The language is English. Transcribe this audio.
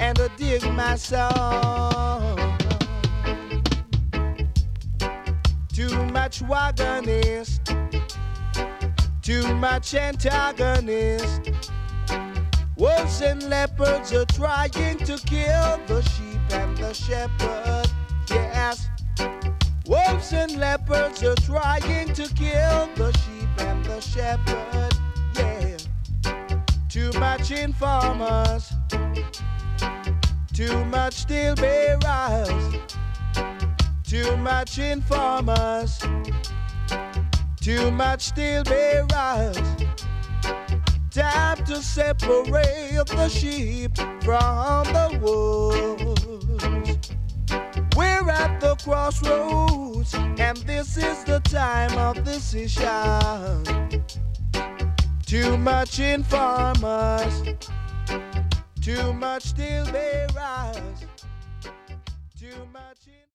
and dig my song. Too much wagonist, too much antagonist. Wolves and leopards are trying to kill the sheep and the shepherd. Yes, wolves and leopards are trying to kill the sheep and the shepherd. Yeah, too much informers, too much steel bearers, too much informers, too much steel bearers. Time to separate the sheep from the wolves. We're at the crossroads, and this is the time of decision. Too much informers, too much steel bearers, too much